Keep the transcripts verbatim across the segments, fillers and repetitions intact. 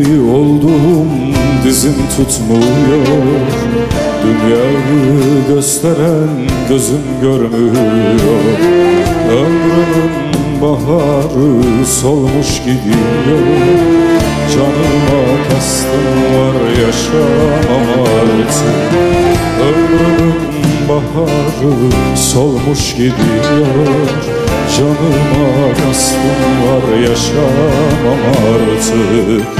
oldum, dizim tutmuyor. Dünyayı gösteren gözüm görmüyor. Ömrümün baharı solmuş gidiyor. Canıma kastım var, yaşamam artık. Ömrümün baharı solmuş gidiyor. Canıma kastım var, yaşamam artık.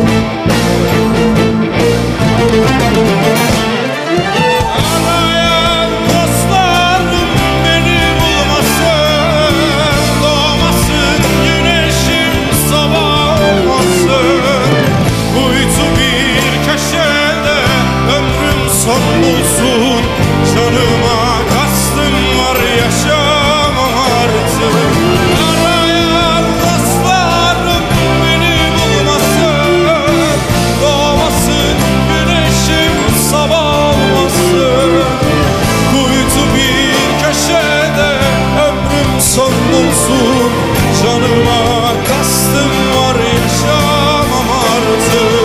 Son bulsun, canıma kastım var, yaşamam artık. Arayan dostlarım beni bulmasın, doğmasın güneşim, sabah olmasın. Kuytu bir köşede ömrüm son bulsun, canıma kastım var, yaşamam artık.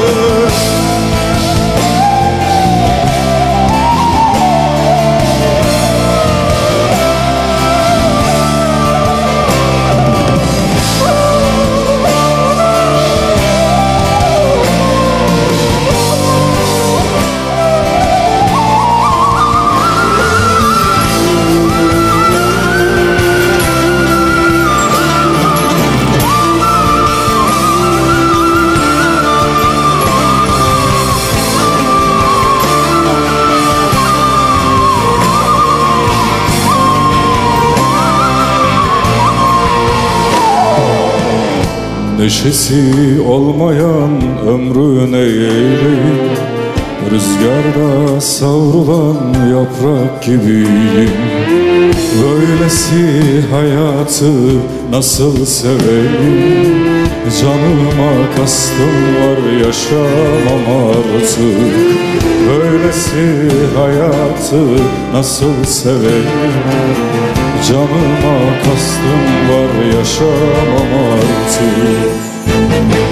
Neşesi olmayan ömrü ne eyleyim? Rüzgarda savrulan yaprak gibiyim. Böylesi hayatı nasıl seveyim? Canıma kastım var, yaşamam artık. Böylesi hayatı nasıl seveyim? Canıma kastım var, yaşamam artık.